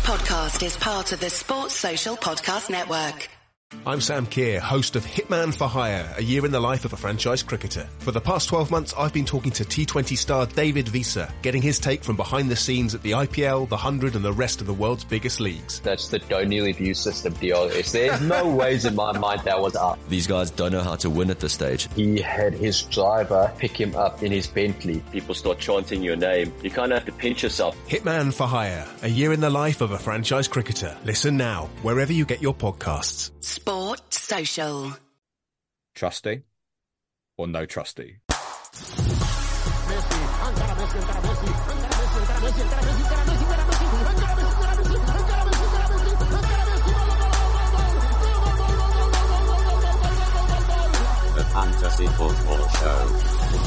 podcast is part of the Sports Social Podcast Network. I'm Sam Keir, host of Hitman for Hire, a year in the life of a franchise cricketer. For the past 12 months, I've been talking to T20 star David Visa, getting his take from behind the scenes at the IPL, the 100 and the rest of the world's biggest leagues. That's the O'Neil view system deal. There's no ways in my mind that was up. These guys don't know how to win at this stage. He had his driver pick him up in his Bentley. People start chanting your name. You kind of have to pinch yourself. Hitman for Hire, a year in the life of a franchise cricketer. Listen now, wherever you get your podcasts. Sport Social. Trustee or no trustee? The Fantasy Football Show.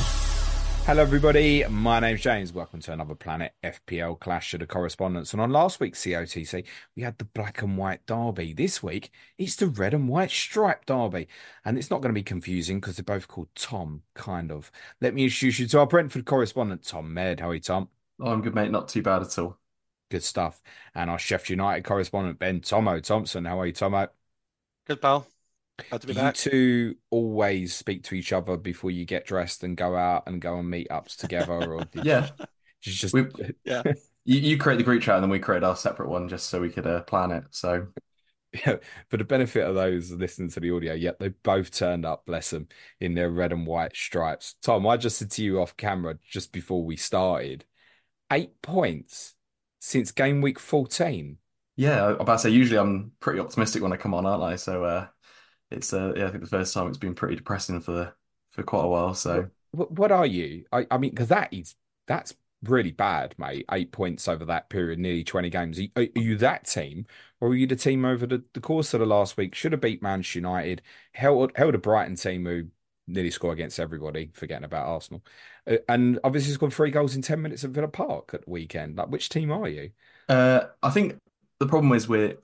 Hello everybody, my name's James. Welcome to another Planet FPL Clash of the Correspondents. And on last week's COTC, we had the black and white derby. This week, it's the red and white striped derby. And it's not going to be confusing because they're both called Tom, kind of. Let me introduce you to our Brentford correspondent, Tom Med. How are you, Tom? Oh, I'm good, mate. Not too bad at all. Good stuff. And our Sheffield United correspondent, Ben Tomo Thompson. How are you, Tomo? Good, pal. Glad to be back. You two always speak to each other before you get dressed and go out and go on meetups together, or Yeah. just Yeah. You create the group chat and then we create our separate one just so we could plan it. So yeah, for the benefit of those listening to the audio, yep, they both turned up, bless them, in their red and white stripes. Tom, I just said to you off camera just before we started, 8 points since game week 14. yeah, I'm about to say usually I'm pretty optimistic when I come on, aren't I? So it's yeah, I think the first time it's been pretty depressing for quite a while. So What are you? I mean, because that's really bad, mate. 8 points over that period, nearly 20 games. Are you that team, or are you the team over the course of the last week? Should have beat Manchester United, held a Brighton team who nearly score against everybody, forgetting about Arsenal, and obviously scored 3 goals in 10 minutes at Villa Park at the weekend. Like, which team are you? I think the problem is we're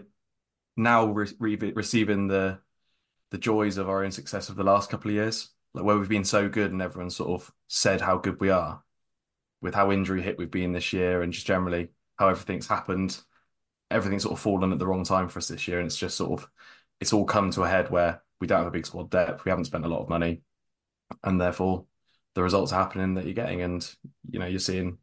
now receiving the joys of our own success of the last couple of years, like where we've been so good and everyone sort of said how good we are, with how injury hit we've been this year and just generally how everything's happened. Everything's sort of fallen at the wrong time for us this year, and it's just it's all come to a head where we don't have a big squad depth, we haven't spent a lot of money, and therefore the results are happening that you're getting, and you're seeing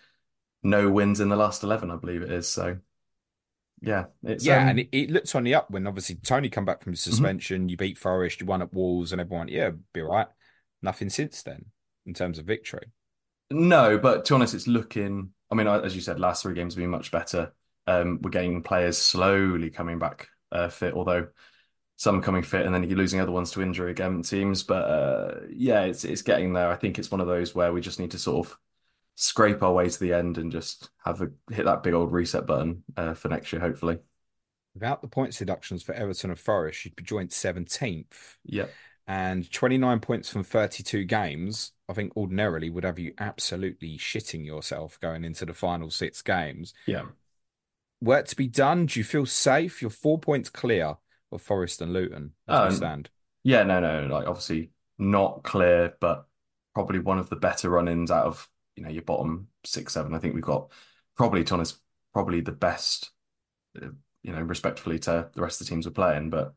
no wins in the last 11, I believe it is. So yeah, and it looked on the up when obviously Tony come back from suspension. You beat Forest, you won at Wolves, and everyone, be all right. Nothing since then in terms of victory. No, but to be honest, it's looking. I mean, as you said, last 3 games have been much better. We're getting players slowly coming back fit, although some coming fit, and then you're losing other ones to injury again, it seems. But yeah, it's getting there. I think it's one of those where we just need to sort of scrape our way to the end and just hit that big old reset button for next year, hopefully. Without the points deductions for Everton and Forest, you'd be joint 17th. Yeah. And 29 points from 32 games, I think ordinarily would have you absolutely shitting yourself going into the final 6 games. Yeah. Work to be done. Do you feel safe? You're 4 points clear of Forest and Luton as we stand. Yeah, no. Like, obviously not clear, but probably one of the better run-ins out of your bottom 6, 7. I think we've got probably the best, respectfully to the rest of the teams we're playing. But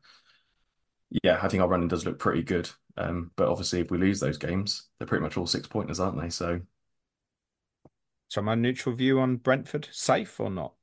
yeah, I think our running does look pretty good. But obviously, if we lose those games, they're pretty much all 6-pointers, aren't they? So my neutral view on Brentford, safe or not?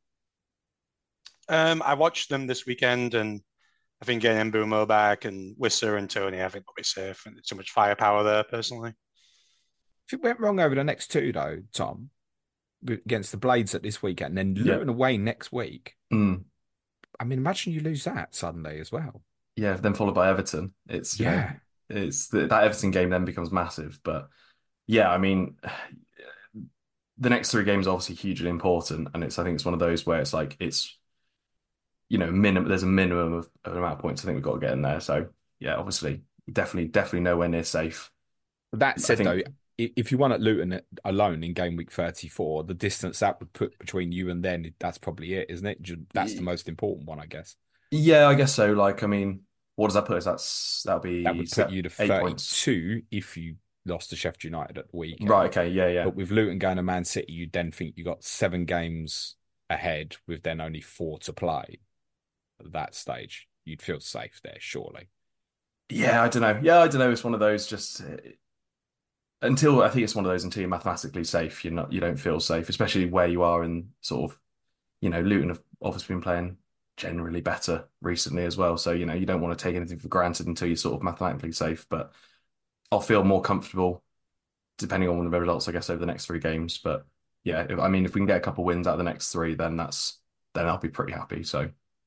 I watched them this weekend, and I think getting Mbeumo back and Wissa and Tony, I think they'll be safe. And there's too much firepower there, personally. If it went wrong over the next 2, though, Tom, against the Blades at this weekend, and then Luton away next week, I mean, imagine you lose that suddenly as well. Yeah, then followed by Everton. It's that Everton game then becomes massive. But yeah, I mean, the next 3 games are obviously hugely important, and I think it's one of those where it's like minimum. There's a minimum of an amount of points I think we've got to get in there. So yeah, obviously, definitely nowhere near safe. That said, though, if you won at Luton alone in game week 34, the distance that would put between you and then, that's probably it, isn't it? That's the most important one, I guess. Yeah, I guess so. Like, I mean, what does that put us? That would put you to 8 points. 32 if you lost to Sheffield United at the weekend. Right, okay, yeah. But with Luton going to Man City, you then think you got 7 games ahead with then only 4 to play at that stage, you'd feel safe there, surely. Yeah, I don't know. Yeah, I don't know. It's one of those just until I think it's one of those until you're mathematically safe, you don't feel safe, especially where you are in sort of, Luton have obviously been playing generally better recently as well. So, you don't want to take anything for granted until you're sort of mathematically safe. But I'll feel more comfortable depending on the results, I guess, over the next 3 games. But yeah, if we can get a couple of wins out of the next 3, then I'll be pretty happy. So,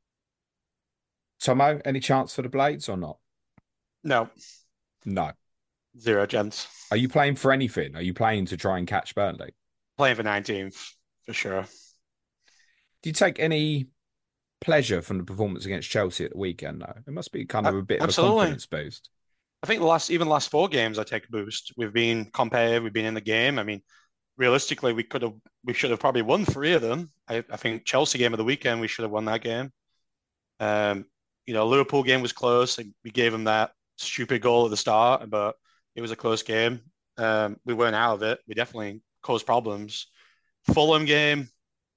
Tomo, any chance for the Blades or not? No, No. 0 chance. Are you playing for anything? Are you playing to try and catch Burnley? Playing for 19th, for sure. Do you take any pleasure from the performance against Chelsea at the weekend, though? It must be kind of a bit of a confidence boost. I think the last 4 games I take a boost. We've been competitive, we've been in the game. I mean, realistically, we should have probably won 3 of them. I think Chelsea game of the weekend, we should have won that game. Liverpool game was close. We gave them that stupid goal at the start, but it was a close game. We weren't out of it. We definitely caused problems. Fulham game,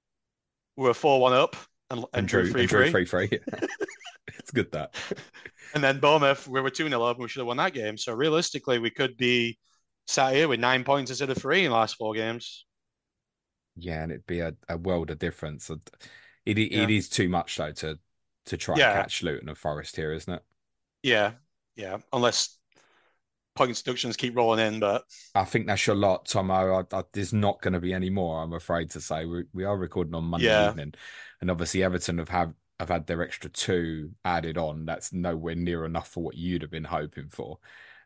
we were 4-1 up and drew 3-3. It's good that. And then Bournemouth, we were 2-0 up and we should have won that game. So realistically, we could be sat here with 9 points instead of 3 in the last 4 games. Yeah, and it'd be a world of difference. It is too much, though, to try and catch Luton and Forest here, isn't it? Yeah. Unless points deductions keep rolling in, but I think that's your lot, Tomo. There's not going to be any more, I'm afraid to say. We are recording on Monday evening, and obviously Everton have had their extra 2 added on. That's nowhere near enough for what you'd have been hoping for.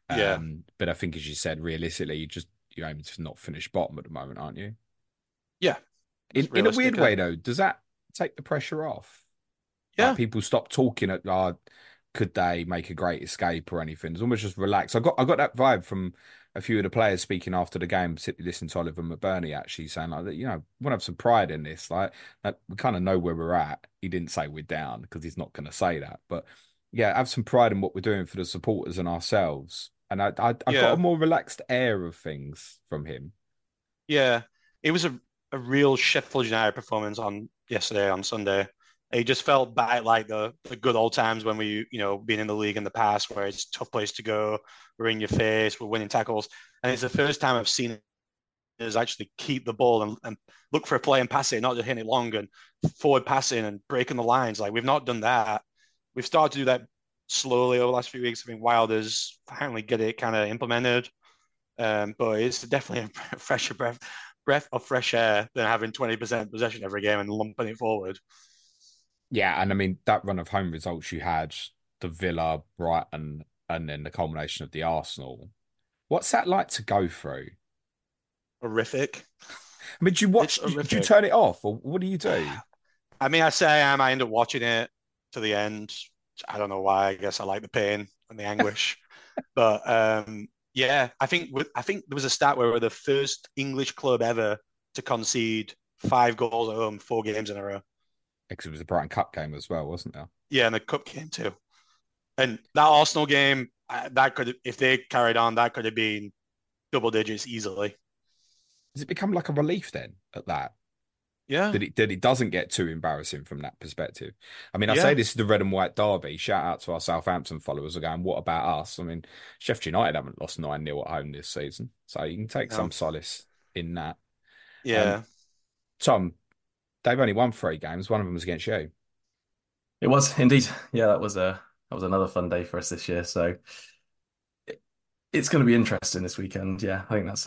But I think, as you said, realistically, you're aiming to not finish bottom at the moment, aren't you? Yeah. In a weird way, though, does that take the pressure off? Yeah. Like, people stop talking at could they make a great escape or anything? It's almost just relaxed. I got that vibe from a few of the players speaking after the game, particularly listening to Oliver McBurney actually saying like that, we want to have some pride in this. Like, we kind of know where we're at. He didn't say we're down because he's not going to say that, but yeah, have some pride in what we're doing for the supporters and ourselves. And I got a more relaxed air of things from him. Yeah, it was a real Sheffield United performance on Sunday. It just felt back like the good old times when we, been in the league in the past, where it's a tough place to go. We're in your face, we're winning tackles, and it's the first time I've seen us actually keep the ball and look for a play and pass it, not just hitting it long and forward passing and breaking the lines. Like, we've not done that. We've started to do that slowly over the last few weeks. I think Wilder's finally get it kind of implemented, but it's definitely a fresher breath of fresh air than having 20% possession every game and lumping it forward. Yeah, and I mean, that run of home results you had, the Villa, Brighton, and then the culmination of the Arsenal. What's that like to go through? Horrific. I mean, do you turn it off, or what do you do? I mean, I end up watching it to the end. I don't know why. I guess I like the pain and the anguish. But I think there was a stat where we're the first English club ever to concede 5 goals at home 4 games in a row. Because it was a Brighton Cup game as well, wasn't there? Yeah, and the Cup game too. And that Arsenal game, if they carried on, that could have been double digits easily. Does it become like a relief then at that? Yeah. That it doesn't get too embarrassing from that perspective. I mean, I say this is the red and white derby. Shout out to our Southampton followers are going, what about us? I mean, Sheffield United haven't lost 9-0 at home this season. So you can take some solace in that. Yeah. Tom, they've only won 3 games. One of them was against you. It was indeed. Yeah, that was another fun day for us this year. So it's going to be interesting this weekend. Yeah, I think that's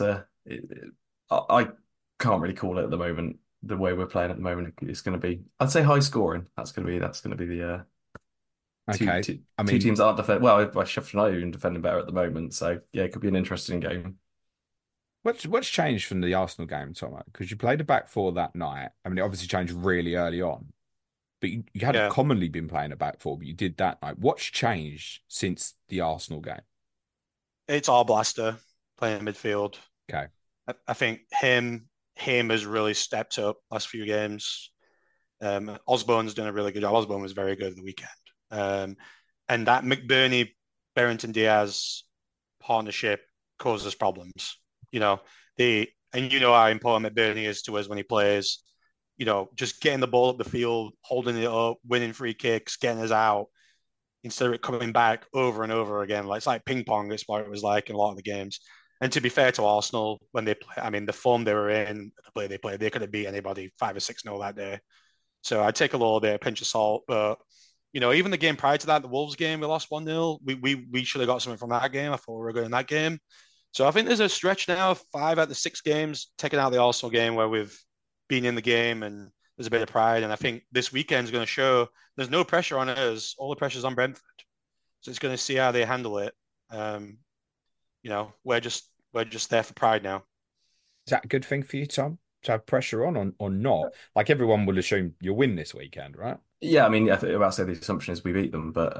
I can't really call it at the moment. The way we're playing at the moment, it's going to be, I'd say, high scoring. That's going to be the okay. Two teams aren't defending well. Sheffield United are defending better at the moment. So yeah, it could be an interesting game. What's changed from the Arsenal game, Tom? Because you played a back 4 that night. I mean, it obviously changed really early on, but you hadn't commonly been playing a back 4, but you did that night. What's changed since the Arsenal game? It's Arblaster playing midfield. Okay. I think him has really stepped up last few games. Osborne's done a really good job. Osborne was very good at the weekend. And that McBurney, Berrington Diaz partnership causes problems. How important McBurney is to us when he plays. just getting the ball up the field, holding it up, winning free kicks, getting us out instead of it coming back over and over again. Like it's like ping pong. It's what it was like in a lot of the games. And to be fair to Arsenal, when they play, I mean, the form they were in, the play they played, they could have beat anybody 5 or 6-0 that day. So I'd take a little bit of pinch of salt. But, even the game prior to that, the Wolves game, we lost 1-0. We should have got something from that game. I thought we were good in that game. So I think there's a stretch now of 5 out of the 6 games, taking out the Arsenal game where we've been in the game and there's a bit of pride. And I think this weekend is going to show there's no pressure on us. All the pressure's on Brentford. So it's going to see how they handle it. We're just there for pride now. Is that a good thing for you, Tom, to have pressure on or not? Like everyone will assume you'll win this weekend, right? Yeah, I mean, I think about to say the assumption is we beat them, but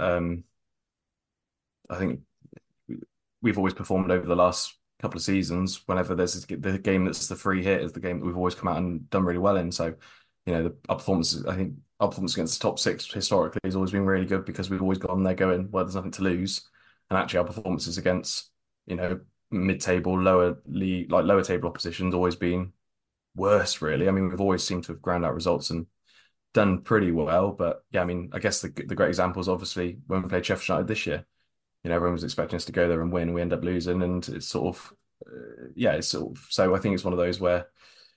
I think we've always performed over the last couple of seasons. Whenever there's the game that's the free hit, is the game that we've always come out and done really well in. So, our performance against the top 6 historically has always been really good because we've always gone there going, well, there's nothing to lose. And actually, our performances against mid-table, lower table oppositions always been worse, really. I mean, we've always seemed to have ground out results and done pretty well. But yeah, I mean, I guess the great example is obviously when we played Sheffield United this year. Everyone was expecting us to go there and win. We end up losing, and it's sort of, so I think it's one of those where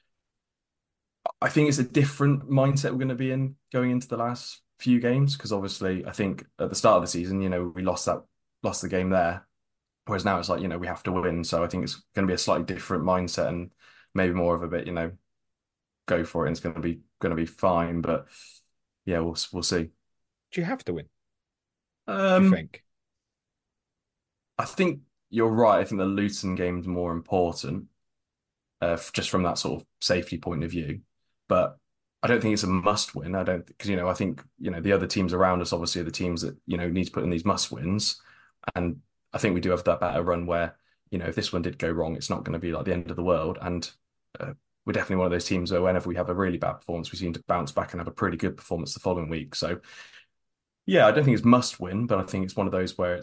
I think it's a different mindset we're going to be in going into the last few games because obviously I think at the start of the season, we lost the game there. Whereas now it's like, we have to win. So I think it's going to be a slightly different mindset and maybe more of a bit, go for it and it's going to be fine. But yeah, we'll see. Do you have to win? Do you think? I think you're right. I think the Luton game is more important, just from that sort of safety point of view. But I don't think it's a must win. I don't because I think the other teams around us obviously are the teams that need to put in these must wins, and I think we do have that better run where if this one did go wrong, it's not going to be like the end of the world. And we're definitely one of those teams where whenever we have a really bad performance, we seem to bounce back and have a pretty good performance the following week. So yeah, I don't think it's must win, but I think it's one of those where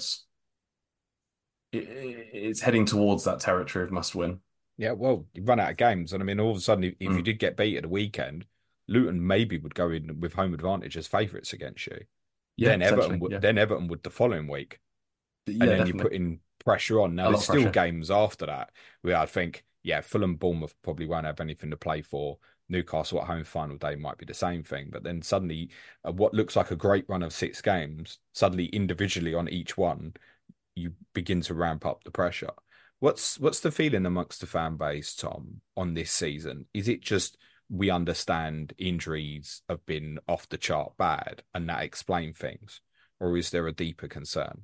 it's heading towards that territory of must win. Yeah, well, you run out of games, and I mean, all of a sudden, if you did get beat at the weekend, Luton maybe would go in with home advantage as favourites against you. Yeah, then Everton would the following week, and then definitely. you're putting pressure on. Now, there's still games after that where I think, Fulham, Bournemouth probably won't have anything to play for. Newcastle at home final day might be the same thing, but then suddenly, what looks like a great run of 6 games, suddenly individually on each one, you begin to ramp up the pressure. What's the feeling amongst the fan base, Tom, on this season? Is it just we understand injuries have been off the chart bad and that explain things, or is there a deeper concern?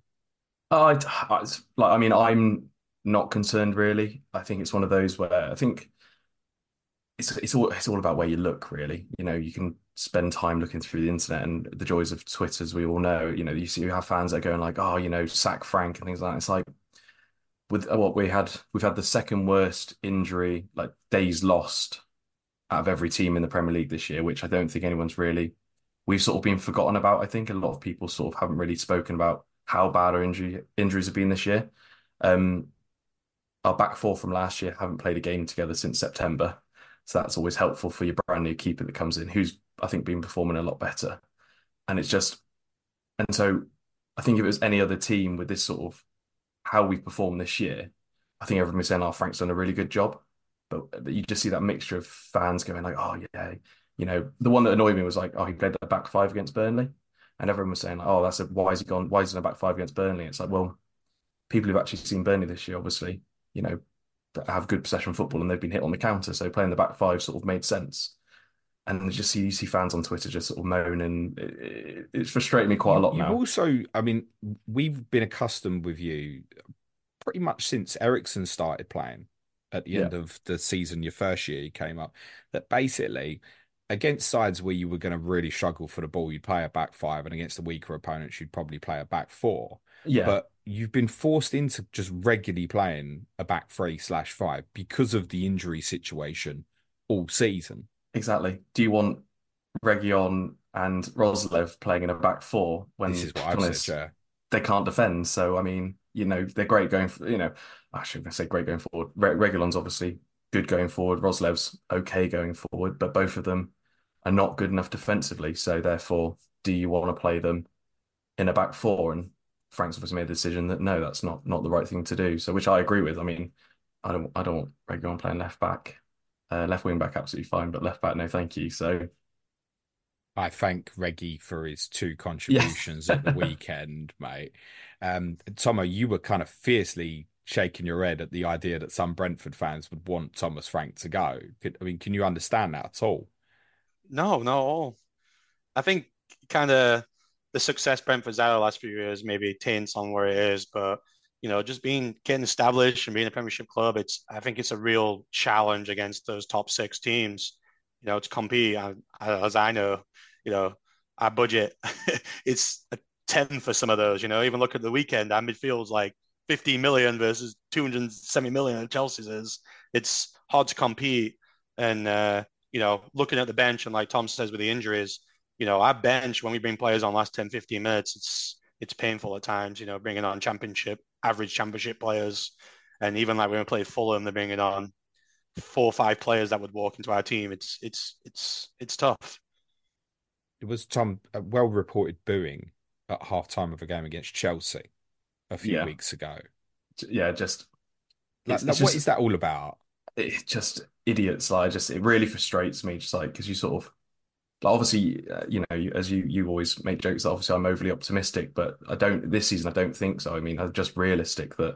I'm not concerned really. I think it's one of those where I think it's all about where you look really. You can spend time looking through the internet and the joys of Twitter, as we all know. You have fans that are going like, sack Frank and things like that. It's like with what we've had the second worst injury, like days lost out of every team in the Premier League this year, which I don't think we've sort of been forgotten about. I think a lot of people sort of haven't really spoken about how bad our injuries have been this year. Our back 4 from last year haven't played a game together since September. So that's always helpful for your brand new keeper that comes in, who's, I think, been performing a lot better. And so I think if it was any other team with this sort of how we've performed this year, I think everyone was saying, Frank's done a really good job. But you just see that mixture of fans going like, the one that annoyed me was like, he played the back 5 against Burnley. And everyone was saying like, why is he gone? Why is he in the back 5 against Burnley? It's like, well, people who've actually seen Burnley this year, obviously, have good possession football and they've been hit on the counter. So playing the back 5 sort of made sense. And you see fans on Twitter just sort of moan, and it's frustrating me quite a lot now. You've also, I mean, we've been accustomed with you pretty much since Eriksen started playing at the end of the season, your first year he came up, that basically against sides where you were going to really struggle for the ball, you'd play a back 5, and against the weaker opponents, you'd probably play a back 4. Yeah. But you've been forced into just regularly playing a back 3/5 because of the injury situation all season. Exactly. Do you want Reguilon and Roslev playing in a back 4 when this is what I've said, they can't defend? So, I mean, they're great going for, I shouldn't say great going forward. Reguilon's obviously good going forward. Roslev's okay going forward, but both of them are not good enough defensively. So therefore, do you want to play them in a back four? And Frank's obviously made the decision that no, that's not the right thing to do. So which I agree with. I mean, I don't want Reguilon playing left back, left wing back absolutely fine, but left back no thank you. So I thank Reggie for his 2 yeah, contributions at the weekend, mate. Tomo, you were kind of fiercely shaking your head at the idea that some Brentford fans would want Thomas Frank to go. Can you understand that at all? No, no. I think kind of the success Brentford's had the last few years maybe taints on where it is, but just getting established and being a Premiership club, I think it's a real challenge against those top 6 teams. To compete. As I know, our budget it's a 10 for some of those. Even look at the weekend, our midfield's like 50 million versus 270 million at Chelsea's is. It's hard to compete, and looking at the bench and like Tom says with the injuries. Our bench, when we bring players on last 10, 15 minutes, it's painful at times, bringing on average championship players. And even like when we play Fulham, they're bringing on 4 or 5 players that would walk into our team. It's tough. It was a well-reported booing at half-time of a game against Chelsea a few weeks ago. Yeah, just what is that all about? It's just idiots. It really frustrates me. Just like because you sort of obviously, as you always make jokes that obviously I'm overly optimistic, but this season I don't think so. I mean, I'm just realistic that,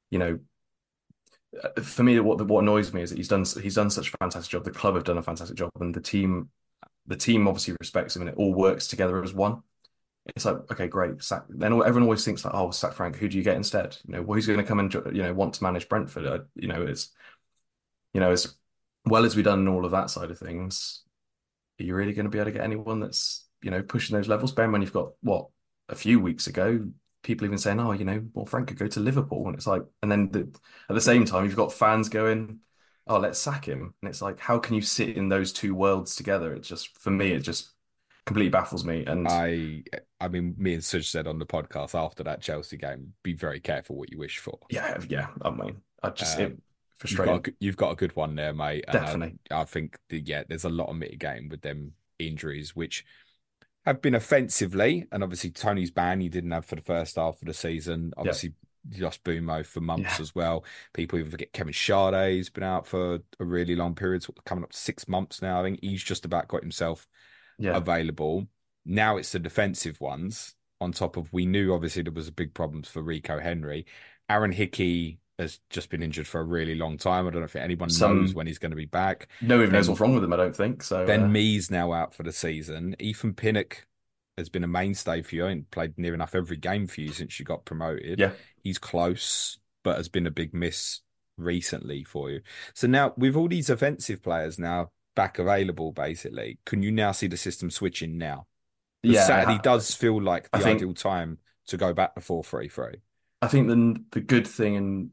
for me, what annoys me is that he's done such a fantastic job. The club have done a fantastic job, and the team obviously respects him, and it all works together as one. It's like, okay, great. Then everyone always thinks like, oh, sack Frank. Who do you get instead? Who's going to come and want to manage Brentford? It's as well as we've done in all of that side of things. Are you really going to be able to get anyone that's pushing those levels? Bear in mind, you've got a few weeks ago, people even saying, oh, Frank could go to Liverpool, and it's like, and then at the same time, you've got fans going, oh, let's sack him, and it's like, how can you sit in those two worlds together? It just, for me, it just completely baffles me. And I mean, me and Suj said on the podcast after that Chelsea game, be very careful what you wish for. Yeah. I mean, frustrating. You've got a good one there, mate. Definitely. I think there's a lot of mitigating with them injuries, which have been offensively, and obviously Tony's ban you didn't have for the first half of the season. Obviously, you lost Bumo for months as well. People even forget Kevin Sade's been out for a really long period, coming up to 6 months now. I think he's just about got himself available. Now it's the defensive ones on top of, we knew obviously there was a big problems for Rico Henry. Aaron Hickey has just been injured for a really long time. I don't know if anyone knows when he's going to be back. No one knows what's wrong with him, I don't think. So Ben Mee's now out for the season. Ethan Pinnock has been a mainstay for you and played near enough every game for you since you got promoted. Yeah. He's close, but has been a big miss recently for you. So now with all these offensive players now back available, basically, can you now see the system switching now? Saturday does feel like the ideal time to go back to 4-3-3. I think the good thing, and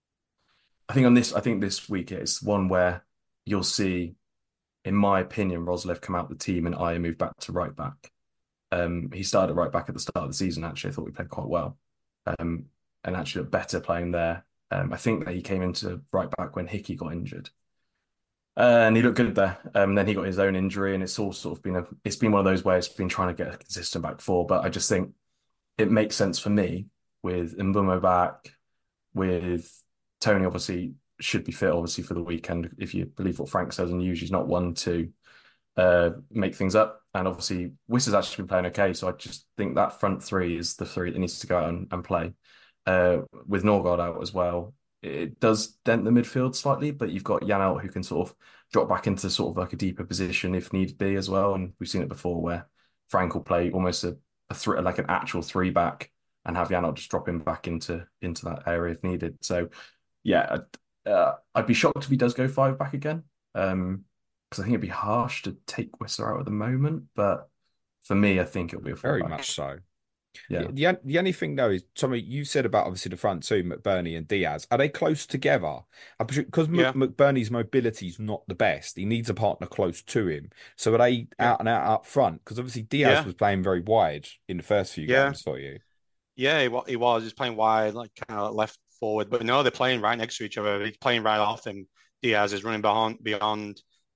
I think this week it's one where you'll see, in my opinion, Roslev come out the team and Ajer move back to right back. He started right back at the start of the season. Actually, I thought we played quite well, and actually looked better playing there. I think that he came into right back when Hickey got injured, and he looked good there. Then he got his own injury, and it's all sort of been one of those where it's been trying to get a consistent back four. But I just think it makes sense for me with Mbeumo back, with Tony obviously should be fit obviously for the weekend if you believe what Frank says, and usually he's not one to make things up. And obviously Wiss has actually been playing okay, so I just think that front three is the three that needs to go out and play. With Norgard out as well, it does dent the midfield slightly, but you've got Jan out who can sort of drop back into sort of like a deeper position if need be as well. And we've seen it before where Frank will play almost a three, like an actual 3 back, and have Jan out just drop him back into that area if needed. So yeah, I'd be shocked if he does go 5 back again, because I think it'd be harsh to take Whistler out at the moment. But for me, I think it'll be a 4 very back. much so. Yeah. The only thing though is, Tommy, you said about obviously the front two, McBurney and Diaz. Are they close together? Because McBurney's mobility is not the best. He needs a partner close to him. So are they out and out up front? Because obviously Diaz was playing very wide in the first few games for you. Yeah, he was. He's playing wide, like kind of left forward. But no, they're playing right next to each other. He's playing right off him. Diaz is running beyond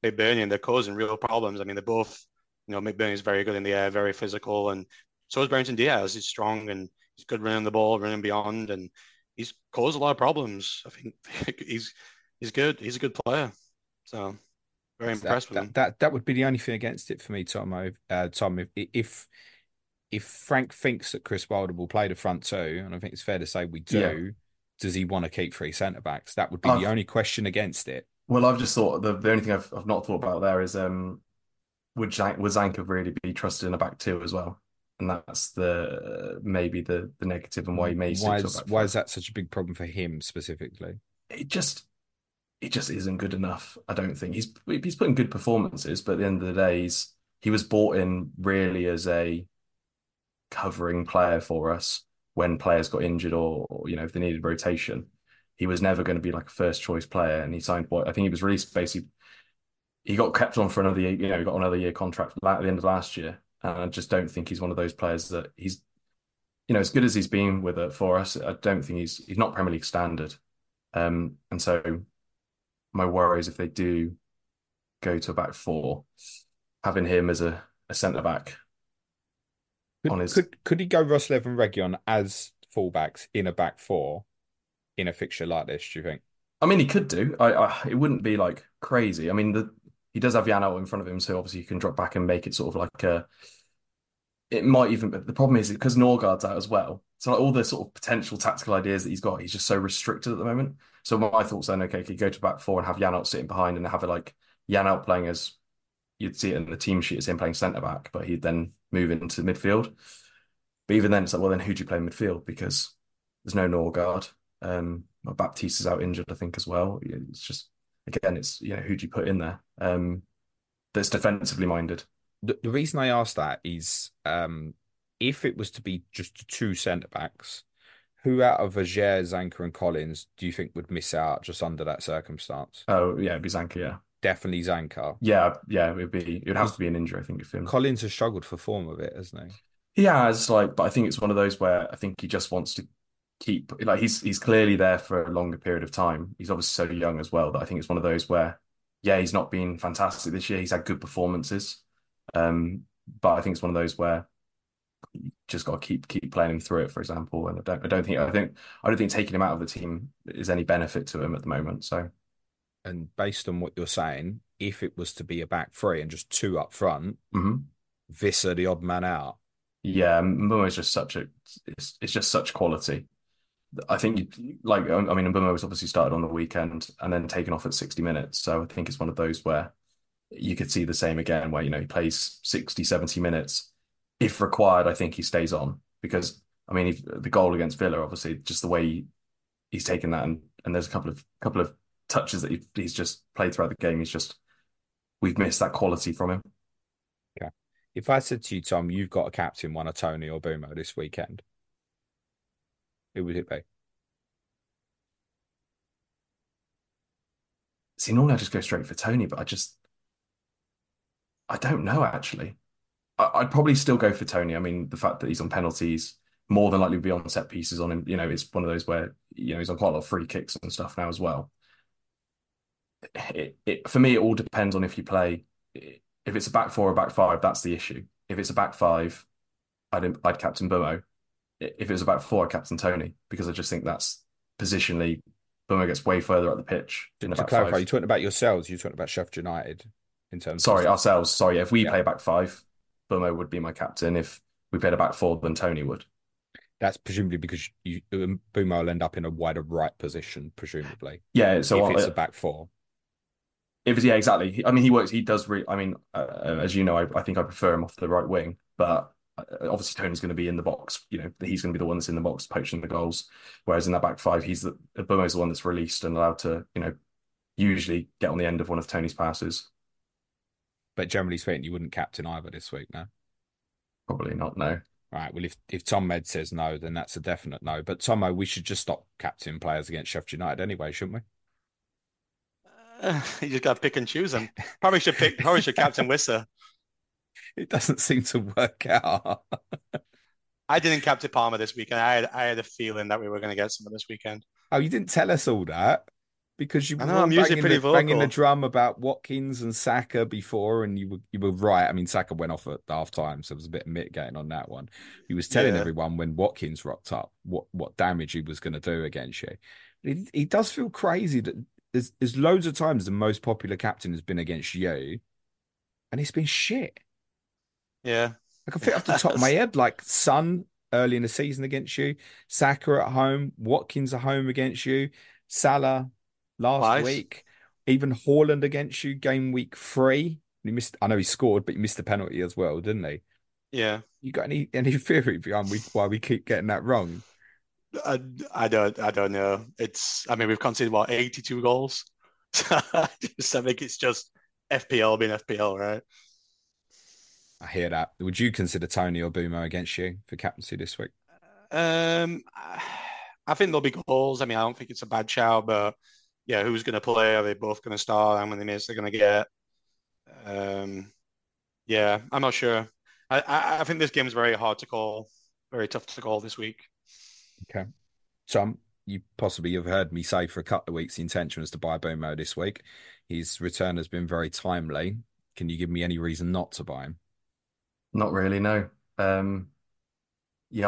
McBurney, and they're causing real problems. I mean, they're both, McBurney's very good in the air, very physical, and so is Brenton Diaz. He's strong and he's good running the ball, running beyond, and he's caused a lot of problems. I think he's good. He's a good player. So very impressed with him. That would be the only thing against it for me, Tom. Tom, if Frank thinks that Chris Wilder will play the front two, and I think it's fair to say we do, does he want to keep three centre backs? That would be the only question against it. Well, I've just thought the only thing I've not thought about there is would Zanka really be trusted in a back two as well? And that's maybe the negative and why he may why is that such a big problem for him specifically? It just isn't good enough. I don't think he's putting good performances, but at the end of the day, he was brought in really as a covering player for us when players got injured or if they needed rotation. He was never going to be like a first choice player, and he signed I think he was released basically. He got kept on for another year. He got another year contract at the end of last year, and I just don't think he's one of those players that he's, as good as he's been with it for us. I don't think he's not Premier League standard, and so my worry is if they do go to a back four, having him as a centre back. Could he go Roslev and Region as fullbacks in a back four in a fixture like this, do you think? I mean, he could do. It wouldn't be like crazy. I mean, he does have Janelt in front of him, so obviously you can drop back and make it sort of like it might even. The problem is because Norgard's out as well, so like all the sort of potential tactical ideas that he's got, he's just so restricted at the moment. So my thoughts then, okay, could go to back four and have Janelt sitting behind and have it like Janelt playing as you'd see it in the team sheet as him playing centre back, but he'd then move into midfield. But even then, it's like, well, then who do you play in midfield? Because there's no Norgard. Baptiste is out injured, I think, as well. It's just, again, it's, who do you put in there that's defensively minded? The reason I asked that is if it was to be just two centre backs, who out of Ajer, Zanka and Collins do you think would miss out just under that circumstance? Oh, yeah, it'd be Zanka, yeah. Definitely Zanka. Yeah, it would have to be an injury, I think, if him. Collins has struggled for form of it, hasn't he? He has, but I think it's one of those where I think he just wants to keep, he's clearly there for a longer period of time. He's obviously so young as well that I think it's one of those where, he's not been fantastic this year. He's had good performances, but I think it's one of those where you just got to keep playing him through it, for example. And I don't think taking him out of the team is any benefit to him at the moment. So, and based on what you're saying, if it was to be a back three and just two up front, Visser the odd man out. Yeah, Mbeumo is just it's just such quality. I think Mbeumo was obviously started on the weekend and then taken off at 60 minutes. So I think it's one of those where you could see the same again, where, he plays 60, 70 minutes. If required, I think he stays on because, the goal against Villa, obviously, just the way he's taken that and there's a couple of touches that he's just played throughout the game. We've missed that quality from him. Okay. If I said to you, Tom, you've got a captain, one of Tony or Mbeumo this weekend, who would it be? See, normally I just go straight for Tony, but I don't know, actually. I'd probably still go for Tony. The fact that he's on penalties, more than likely to be on set pieces on him, it's one of those where, he's on quite a lot of free kicks and stuff now as well. For me, it all depends on if you play. If it's a back four or back five, that's the issue. If it's a back five, I'd captain Mbeumo. If it was a back four, I'd captain Tony, because I just think that's positionally, Mbeumo gets way further up the pitch. To clarify, you're talking about yourselves, you're talking about Sheffield United in terms ourselves. Sorry, if we play back five, Mbeumo would be my captain. If we played a back four, then Tony would. That's presumably because Mbeumo will end up in a wider right position, presumably. Yeah, so if it's a back four. Exactly. He does. As you know, I think I prefer him off the right wing, but obviously Tony's going to be in the box. He's going to be the one that's in the box poaching the goals. Whereas in that back five, Mbeumo's the one that's released and allowed to, usually get on the end of one of Tony's passes. But generally speaking, you wouldn't captain either this week, no? Probably not, no. Right. Well, if Tom Med says no, then that's a definite no. But Tomo, we should just stop captaining players against Sheffield United anyway, shouldn't we? You just got to pick and choose them. Probably should captain Wissa. It doesn't seem to work out. I didn't captain Palmer this weekend. I had a feeling that we were going to get some of this weekend. Oh, you didn't tell us all that. because you I were know all I'm usually pretty banging the vocal. drum about Watkins and Saka before, and you were right. I mean, Saka went off at half time, so it was a bit of mitigating on that one. He was telling Yeah, everyone when Watkins rocked up what damage he was going to do against you. He does feel crazy that there's loads of times the most popular captain has been against you, and it's been shit. yeah. I can fit off the top of my head, like Son early in the season against you, Saka at home, Watkins at home against you, Salah last Twice. week, even Haaland against you, game week 3. He missed. I know he scored, but he missed the penalty as well, didn't he? Yeah. You got any theory behind why we keep getting that wrong? I, I don't know. I mean, we've conceded what 82 goals. I think it's just FPL being FPL, right? I hear that. Would you consider Tony or Bumo against you for captaincy this week? Um, I think there'll be goals. I mean, I don't think it's a bad shout, but yeah, who's going to play? Are they both going to start? How many minutes they're going to get? Um, yeah, I'm not sure. I think this game's very hard to call, very tough to call this week. Okay. Tom, you possibly have heard me say for a couple of weeks the intention was to buy Bumo this week. His return has been very timely. Can you give me any reason not to buy him? Not really, no. Yeah,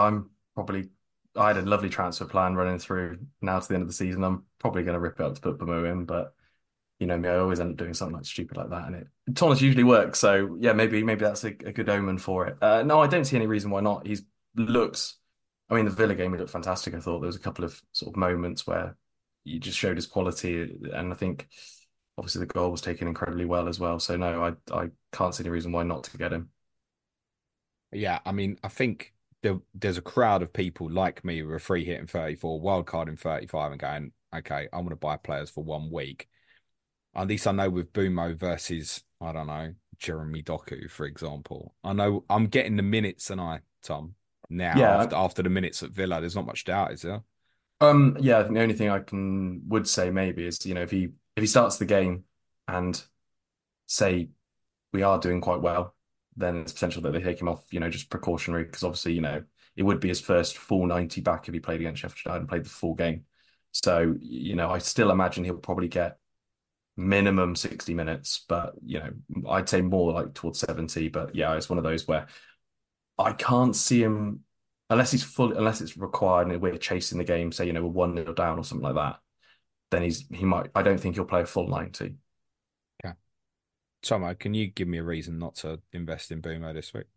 I had a lovely transfer plan running through now to the end of the season. I'm probably going to rip it up to put Bomo in, but you know me, I always end up doing something like stupid like that, and Thomas usually works. So yeah, maybe that's a good omen for it. No, I don't see any reason why not. He's looks. I mean, the Villa game, he looked fantastic. I thought there was a couple of sort of moments where he just showed his quality, and I think obviously the goal was taken incredibly well as well. So no, I can't see any reason why not to get him. Yeah, I mean, I think there's a crowd of people like me who are free hitting 34, wild card in 35, and going, okay, I want to buy players for 1 week. At least I know with Bumo versus, I don't know, Jeremy Doku, for example. I know I'm getting the minutes, and Tom, now Yeah, after the minutes at Villa, there's not much doubt, is there? yeah. I think the only thing I would say maybe is if he starts the game and say we are doing quite well, then it's potential that they take him off, just precautionary, because obviously, it would be his first full 90 back if he played against Sheffield United and played the full game. So, I still imagine he'll probably get minimum 60 minutes, but, I'd say more like towards 70. But yeah, it's one of those where I can't see him unless it's required and we're chasing the game, say, we're 1-0 down or something like that, then I don't think he'll play a full 90. Okay. Tomo, can you give me a reason not to invest in Bumo this week?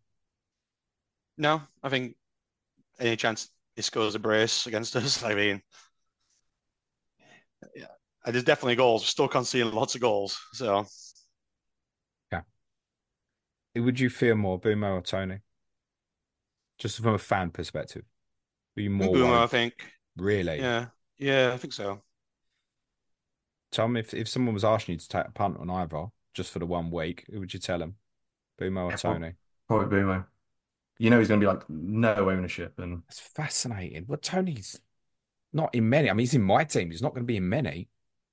No, I think any chance he scores a brace against us. I mean, yeah, there's definitely goals. We're still conceding lots of goals. So, Yeah. Would you fear more, Bumo or Tony? Just from a fan perspective. Are you more Boomer, I worried? think. Really? Yeah, I think so. Tom, if someone was asking you to take a punt on either just for the 1 week, who would you tell them? Bumo or Yeah, Tony? probably Boomo. He's going to be like no ownership, and That's fascinating. Well, Tony's not in many. I mean, he's in my team. He's not going to be in many.